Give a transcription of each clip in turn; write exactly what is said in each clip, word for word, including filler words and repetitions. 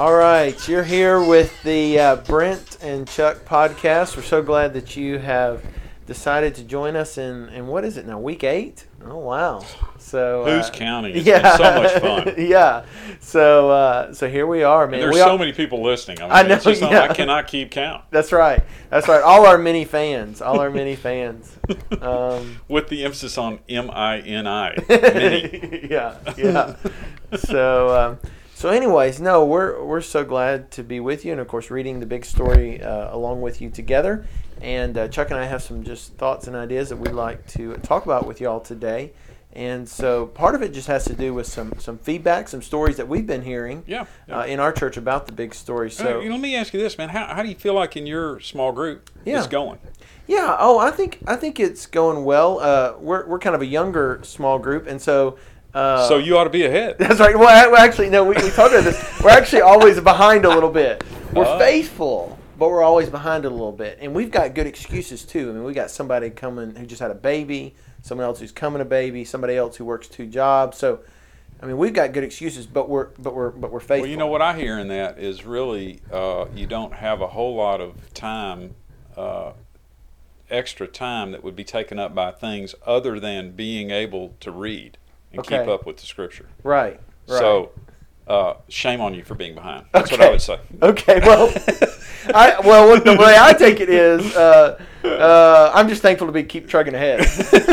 All right, you're here with the uh, Brent and Chuck podcast. We're so glad that you have decided to join us in, in what is it now, week eight? Oh, wow. So Who's uh, counting? It's yeah. been so much fun. yeah. So uh, so here we are, man. And there's we so are, many people listening. I, mean, I know, it's just yeah. not, I cannot keep count. That's right. That's right. All our mini fans. All our mini fans. Um, With the emphasis on M I N I. Mini. yeah, yeah. So, um, so, anyways, no, we're we're so glad to be with you, and of course, reading the big story uh, along with you together. And uh, Chuck and I have some just thoughts and ideas that we'd like to talk about with y'all today. And so, part of it just has to do with some some feedback, some stories that we've been hearing Yeah, yeah. Uh, in our church about the big story. So, Uh, let me ask you this, man. How, how do you feel like in your small group Yeah. it's going? yeah, oh, I think I think it's going well. Uh, we're we're kind of a younger small group, and so. Uh, So you ought to be ahead. That's right. Well, I- well, actually, no, we, we talked about this. We're actually always behind a little bit. We're Uh. faithful, but we're always behind a little bit. And we've got good excuses, too. I mean, we got somebody coming who just had a baby, someone else who's coming a baby, somebody else who works two jobs. So, I mean, we've got good excuses, but we're but we're but we're faithful. Well, you know what I hear in that is really uh, you don't have a whole lot of time, uh, extra time that would be taken up by things other than being able to read and Okay. keep up with the Scripture. Right. Right. So, uh, shame on you for being behind. That's okay. what I would say. Okay. Well, I well what the way I take it is uh, uh, I'm just thankful to be keep trucking ahead.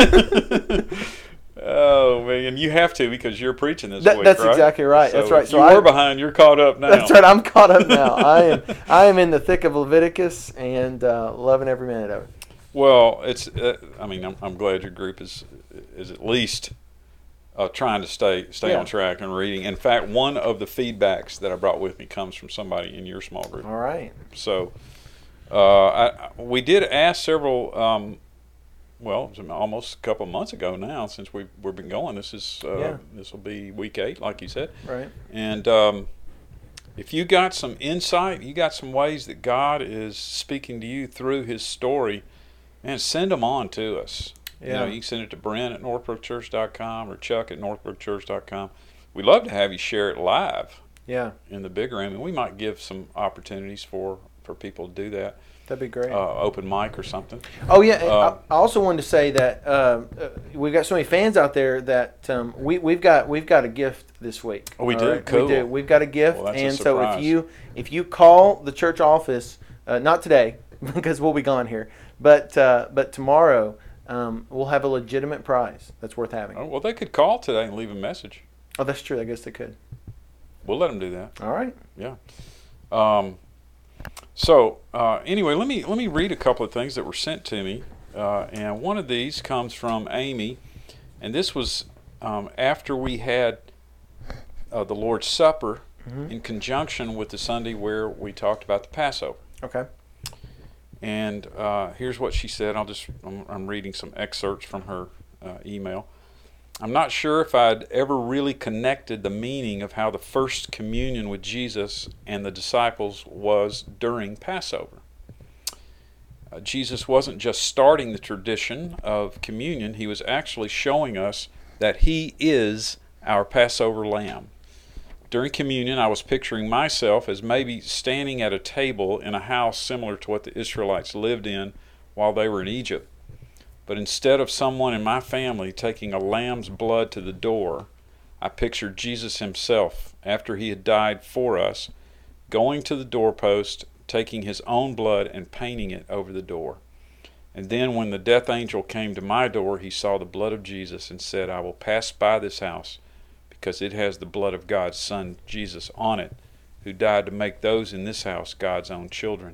Oh man, you have to because you're preaching this That- week, that's right? exactly right. So That's right. if So you I- were behind, you're caught up now. That's right. I'm caught up now. I am. I am in the thick of Leviticus and uh, loving every minute of it. Well, it's. Uh, I mean, I'm, I'm glad your group is is at least uh, trying to stay stay Yeah. on track and reading. In fact, one of the feedbacks that I brought with me comes from somebody in your small group. All right. So, uh, I, we did ask several. Um, well, it was almost a couple of months ago now since we've we've been going. This is uh, Yeah. this will be week eight, like you said. Right. And um, if you got some insight, you got some ways that God is speaking to you through His story, man, send them on to us. Yeah. You know, you can send it to Brent at northbrook church dot com or Chuck at northbrook church dot com. We'd love to have you share it live Yeah. in the big room, and we might give some opportunities for, for people to do that. That'd be great. Uh, open mic or something. oh yeah. and uh, I I also wanted to say that um, uh, we've got so many fans out there that um, we we've got we've got a gift this week. Oh, we All do? right? Cool. We do. We've got a gift, Well, that's a and so if surprise. you if you call the church office, uh, not today because we'll be gone here, but uh, but tomorrow. Um, we'll have a legitimate prize that's worth having. Oh, well, they could call today and leave a message. Oh, that's true. I guess they could. We'll let them do that. All right. Yeah. Um, so uh, anyway, let me let me read a couple of things that were sent to me, uh, and one of these comes from Amy, and this was um, after we had uh, the Lord's Supper Mhm. in conjunction with the Sunday where we talked about the Passover. Okay. And uh, here's what she said. I'll just I'm, I'm reading some excerpts from her uh, email. I'm not sure if I'd ever really connected the meaning of how the first communion with Jesus and the disciples was during Passover. Uh, Jesus wasn't just starting the tradition of communion, he was actually showing us that he is our Passover lamb. During communion, I was picturing myself as maybe standing at a table in a house similar to what the Israelites lived in while they were in Egypt. But instead of someone in my family taking a lamb's blood to the door, I pictured Jesus himself, after he had died for us, going to the doorpost, taking his own blood and painting it over the door. And then when the death angel came to my door, he saw the blood of Jesus and said, I will pass by this house because it has the blood of God's Son, Jesus, on it, who died to make those in this house God's own children.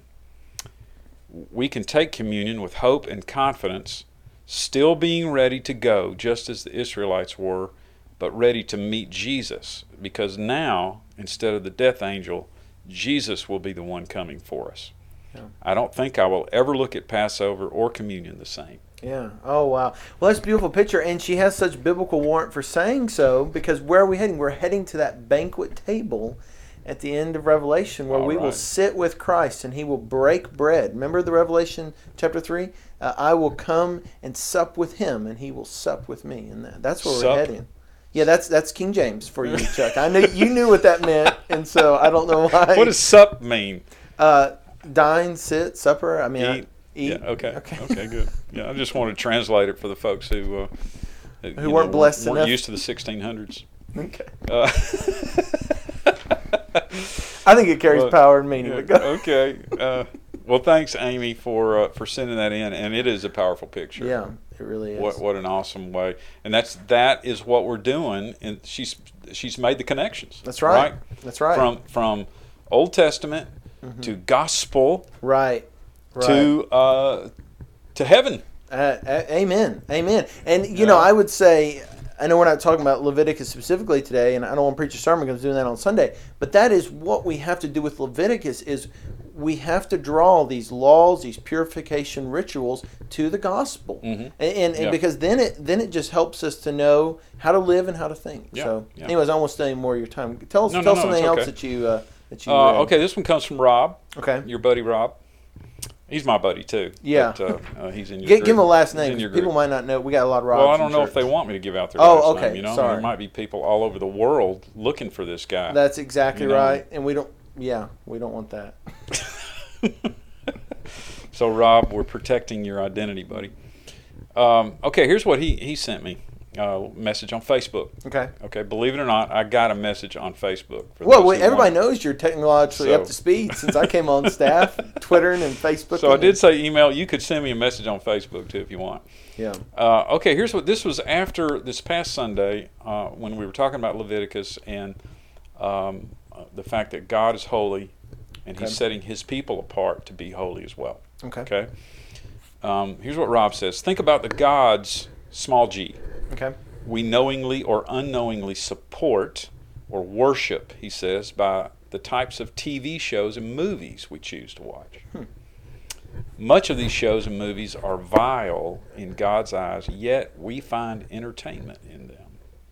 We can take communion with hope and confidence, still being ready to go, just as the Israelites were, but ready to meet Jesus, because now, instead of the death angel, Jesus will be the one coming for us. Yeah. I don't think I will ever look at Passover or communion the same. Yeah. Oh, wow. Well, that's a beautiful picture, and she has such biblical warrant for saying so, because where are we heading? We're heading to that banquet table at the end of Revelation where All we right. will sit with Christ and he will break bread. Remember the Revelation chapter three? Uh, I will come and sup with him and he will sup with me. And that, that's where Sup? we're heading. Yeah, that's that's King James for you, Chuck. I knew you knew what that meant. and so I don't know why. What does sup mean? Uh, dine, sit, supper. I mean, Eat. I, eat. Yeah, okay. Okay. Okay, good. Yeah, I just want to translate it for the folks who uh, Who weren't blessed weren't enough. used to the sixteen hundreds. Okay. Uh, I think it carries well, power and meaning. yeah, But go. okay. Uh, well, thanks, Amy, for uh, for sending that in, and it is a powerful picture. Yeah, it really is. What what an awesome way, and that's that is what we're doing, and she's she's made the connections. That's right. right? That's right. From from Old Testament mm-hmm. to gospel right. right. to uh, to heaven. Uh, a- amen. Amen. And, you Yeah. know, I would say, I know we're not talking about Leviticus specifically today, and I don't want to preach a sermon because I'm doing that on Sunday, but that is what we have to do with Leviticus is we have to draw these laws, these purification rituals to the gospel. Mm-hmm. And, and, and Yeah. because then it then it just helps us to know how to live and how to think. Yeah. So, Yeah. anyways, I won't stay more of your time. Tell us, No, tell no, no, something it's else okay. that you, uh, that you Uh, read. okay, this one comes from Rob, Okay. your buddy Rob. He's my buddy too. Yeah. But, uh, uh, he's in your Give, group. give him a last He's in name. your People group. might not know. We got a lot of Robs Well, I in don't know if they church. want me to give out their Oh, last okay, name. You know, sorry. there might be people all over the world looking for this guy. That's exactly You know. right, and we don't. Yeah, we don't want that. So, Rob, we're protecting your identity, buddy. Um, okay, here's what he, he sent me. Uh, message on Facebook. Okay. Okay, believe it or not, I got a message on Facebook. For Well, those wait, who everybody want- knows you're technologically So- up to speed since I came on staff, Twittering and Facebook. So I did say email. You could send me a message on Facebook too if you want. Yeah. Uh, okay, here's what this was after this past Sunday uh, when we were talking about Leviticus and um, uh, the fact that God is holy and He's Okay. setting His people apart to be holy as well. Okay. Okay. Um, here's what Rob says. Think about the gods, small g, Okay. we knowingly or unknowingly support or worship, he says, by the types of T V shows and movies we choose to watch. Hmm. Much of these shows and movies are vile in God's eyes, yet we find entertainment in them.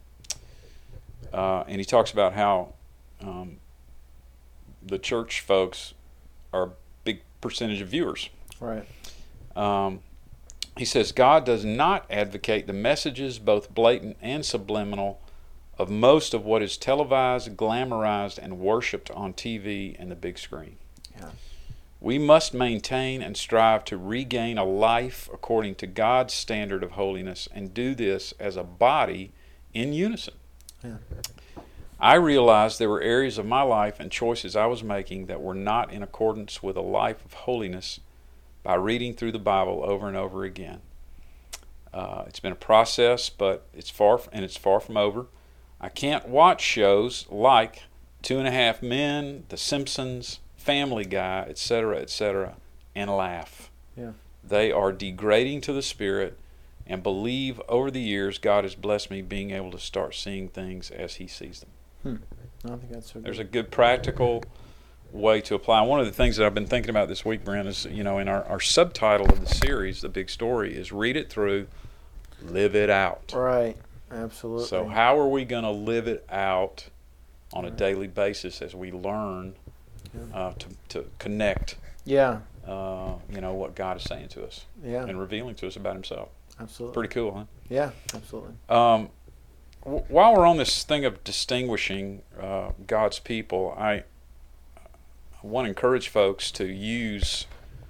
Uh, and he talks about how um, the church folks are a big percentage of viewers. Right. Um, he says God does not advocate the messages, both blatant and subliminal, of most of what is televised, glamorized, and worshipped on T V and the big screen. Yeah. We must maintain and strive to regain a life according to God's standard of holiness and do this as a body in unison. Yeah. I realized there were areas of my life and choices I was making that were not in accordance with a life of holiness by reading through the Bible over and over again. Uh, it's been a process, but it's far and it's far from over. I can't watch shows like Two and a Half Men, The Simpsons, Family Guy, et cetera, et cetera, and laugh. Yeah. They are degrading to the spirit, and believe over the years God has blessed me being able to start seeing things as He sees them. Hmm. I think that's so good. There's a good practical way to apply. One of the things that I've been thinking about this week, Brent, is, you know, in our, our subtitle of the series, The Big Story, is read it through, live it out. Right. Absolutely. So how are we going to live it out on a daily basis as we learn uh, to, to connect, Yeah. uh, you know, what God is saying to us Yeah. and revealing to us about Himself? Absolutely. Pretty cool, huh? Yeah. Absolutely. Um, w- while we're on this thing of distinguishing uh, God's people, I, I want to encourage folks to use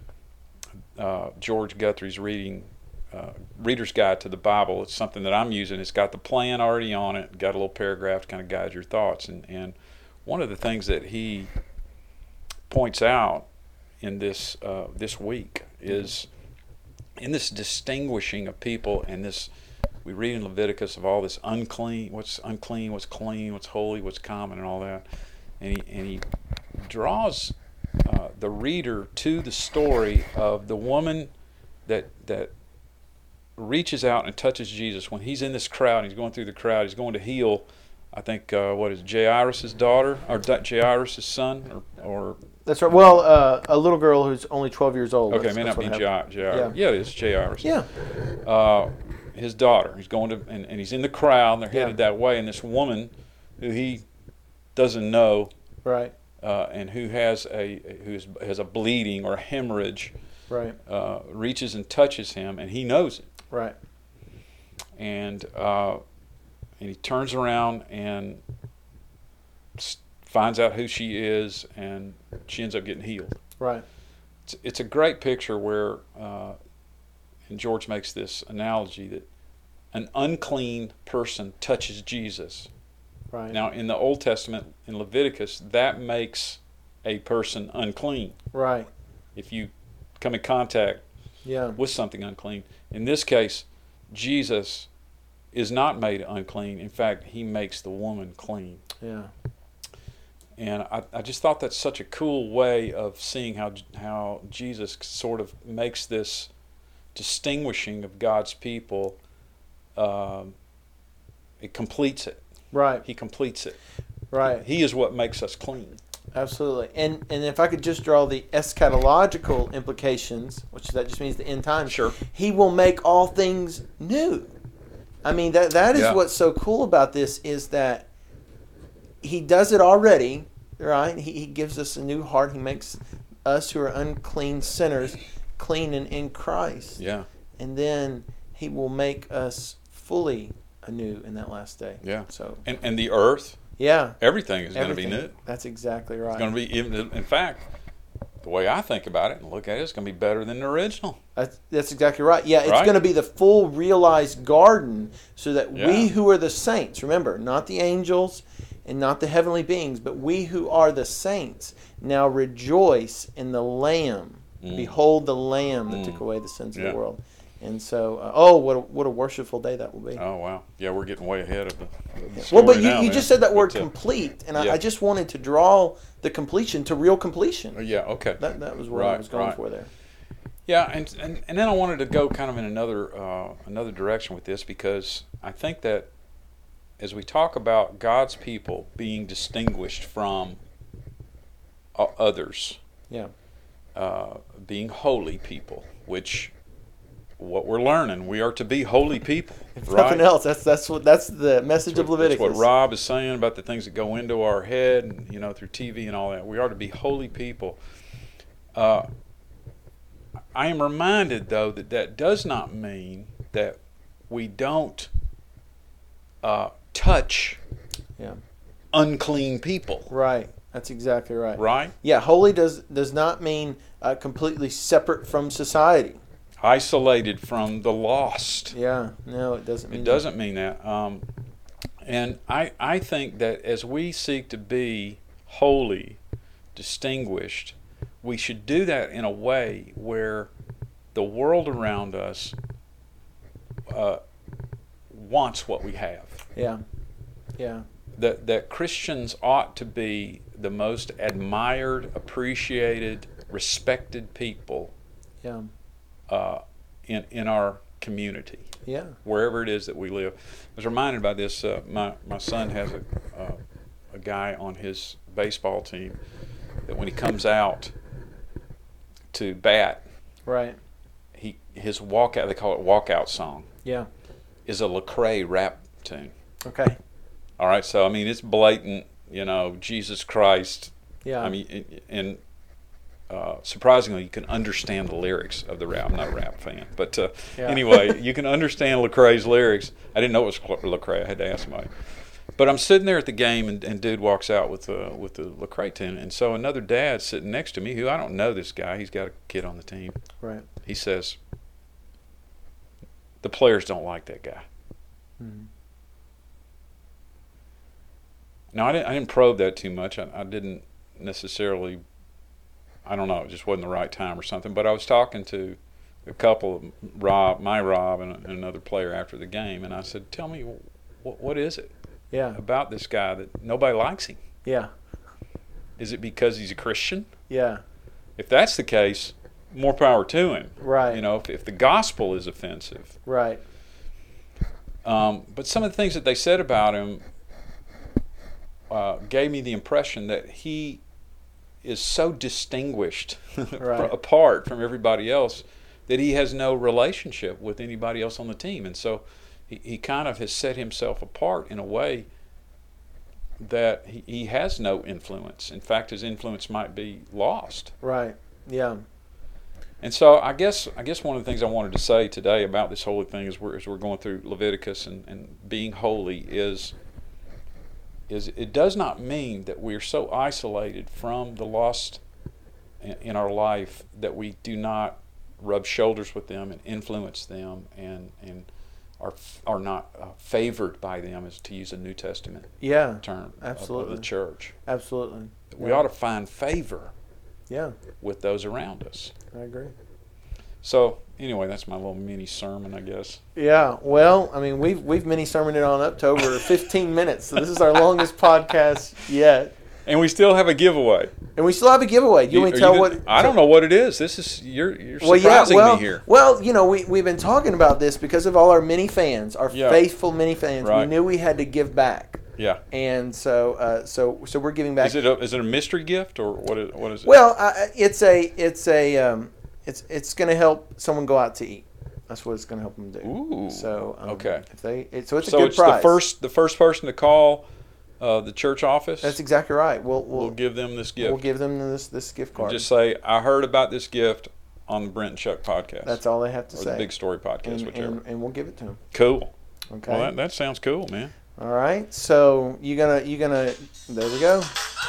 uh, George Guthrie's reading uh, Reader's Guide to the Bible. It's something that I'm using. It's got the plan already on it, got a little paragraph to kind of guide your thoughts. And, and one of the things that he points out in this uh, this week is in this distinguishing of people and this. We read in Leviticus of all this unclean, what's unclean, what's clean, what's holy, what's common, and all that. And he, and he draws uh, the reader to the story of the woman that that reaches out and touches Jesus when he's in this crowd. He's going through the crowd. He's going to heal, I think, uh, what is it, Jairus' daughter, or Jairus' son, or, or That's right. Well, uh, a little girl who's only twelve years old. okay, That's, it may that's not what be happened. Jairus. Yeah. Yeah. yeah, it is Jairus. Yeah. Uh, his daughter. He's going to, and, and he's in the crowd, and they're headed Yeah. that way. And this woman, who he doesn't know, Right. uh, and who has a who has a bleeding or a hemorrhage, Right. uh, reaches and touches him, and he knows it. Right. And uh, and he turns around and s- finds out who she is, and she ends up getting healed. Right. It's, it's a great picture where, uh, and George makes this analogy that an unclean person touches Jesus. Right. Now, in the Old Testament, in Leviticus, that makes a person unclean. Right. If you come in contact Yeah. with something unclean. In this case, Jesus is not made unclean. In fact, he makes the woman clean. Yeah. And I, I just thought that's such a cool way of seeing how how Jesus sort of makes this distinguishing of God's people. Um, it completes it. Right. He completes it. Right. He is what makes us clean. Absolutely. And and if I could just draw the eschatological implications, which that just means the end times. Sure. He will make all things new. I mean, that that is Yeah. what's so cool about this, is that he does it already, right? He, he gives us a new heart. He makes us who are unclean sinners clean and in Christ. Yeah. And then he will make us fully anew in that last day. Yeah. So, And and the earth, yeah. everything is going to be Everything. new. That's exactly right. It's going to be, even in fact, the way I think about it and look at it, it's going to be better than the original. That's, that's exactly right. Yeah, it's Right? going to be the full realized garden, so that Yeah. we who are the saints, remember, not the angels and not the heavenly beings, but we who are the saints now rejoice in the Lamb. Mm. Behold the Lamb that Mm. took away the sins of Yeah. the world. And so, uh, oh, what a, what a worshipful day that will be. Oh, wow. Yeah, we're getting way ahead of the, the Well, story but you, now, you man. just said that word But, uh, complete, and I, yeah. I just wanted to draw the completion to real completion. Yeah, okay. That that was what I Right, was going right. for there. Yeah, and, and and then I wanted to go kind of in another uh, another direction with this, because I think that as we talk about God's people being distinguished from uh, others, Yeah. uh, being holy people, which what we're learning, we are to be holy people, If right? nothing else, that's that's what that's the message of That's Leviticus. what Rob is saying about the things that go into our head, and, you know, through T V and all that. We are to be holy people. Uh, I am reminded, though, that that does not mean that we don't uh, touch Yeah. unclean people, Right. That's exactly right. right? Yeah, holy does does not mean uh, completely separate from society. Isolated from the lost. Yeah, no, it doesn't mean It doesn't mean that. Um, and I, I think that as we seek to be holy, distinguished, we should do that in a way where the world around us uh, wants what we have. that. Yeah, yeah, That, that Christians ought to be the most admired, appreciated, respected people yeah, uh, in, in our community, yeah. wherever it is that we live. I was reminded by this. Uh, my my son has a uh, a guy on his baseball team that when he comes out to bat, Right. he his walkout, they call it walkout song, Yeah. is a Lecrae rap tune. Okay. All right, so I mean it's blatant, you know, Jesus Christ. Yeah. I mean, and- and uh, surprisingly, you can understand the lyrics of the rap. I'm not a rap fan, but uh, Yeah. anyway, you can understand Lecrae's lyrics. I didn't know it was Lecrae. I had to ask somebody. But I'm sitting there at the game, and, and dude walks out with the with the Lecrae tune, and so another dad sitting next to me, who I don't know this guy. He's got a kid on the team. Right. He says, "The players don't like that guy." Mhm. Now I didn't I didn't probe that too much. I, I didn't necessarily. I don't know. It just wasn't the right time or something. But I was talking to a couple, Rob, my Rob, and, and another player after the game, and I said, "Tell me, what what is it Yeah. about this guy that nobody likes him? Yeah. Is it because he's a Christian? Yeah. If that's the case, more power to him. Right. You know, if, if the gospel is offensive." Right. Um, but some of the things that they said about him uh, gave me the impression that he is so distinguished Right. apart from everybody else that he has no relationship with anybody else on the team. And so he, he kind of has set himself apart in a way that he, he has no influence. In fact, his influence might be lost. Right. Yeah. And so I guess I guess one of the things I wanted to say today about this holy thing as we're, as we're going through Leviticus and, and being holy is is it does not mean that we're so isolated from the lost in, in our life that we do not rub shoulders with them and influence them and and are are not uh, favored by them, as to use a New Testament yeah, term absolutely. of, of the church. Absolutely. We yeah. ought to find favor yeah. with those around us. I agree. So anyway, that's my little mini sermon, I guess. Yeah, well, I mean, we've we've mini sermoned it on up to over fifteen minutes, so this is our longest podcast yet. And we still have a giveaway. And we still have a giveaway. Do you, You- want me are to tell you what? gonna- I don't know what it is. This is you're you're Well, surprising yeah, well, me here. well, you know, we we've been talking about this because of all our mini fans, our Yeah. faithful mini fans. We Right. knew we had to give back, Yeah. and so uh, so so we're giving back. Is it a, is it a mystery gift or what is what is it? Well, I, it's a it's a um, it's it's going to help someone go out to eat. That's what it's going to help them do. Ooh. So um, okay. If they it, so it's so a good it's prize. the first the first person to call uh, the church office. That's exactly right. We'll we'll, We'll give them this gift. we'll give them this this gift card. Just say, I heard about this gift on the Brent and Chuck podcast. That's all they have to or say. the Big Story podcast, and, whichever. and, and we'll give it to them. Cool. Okay. Well, that, that sounds cool, man. All right. So you gonna you gonna there we go.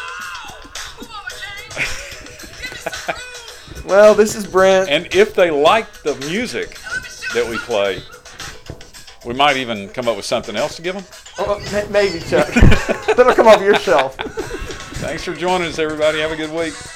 Well, this is Brent. And if they like the music that we play, we might even come up with something else to give them. Oh, ma- maybe, Chuck. That'll come off your shelf. Thanks for joining us, everybody. Have a good week.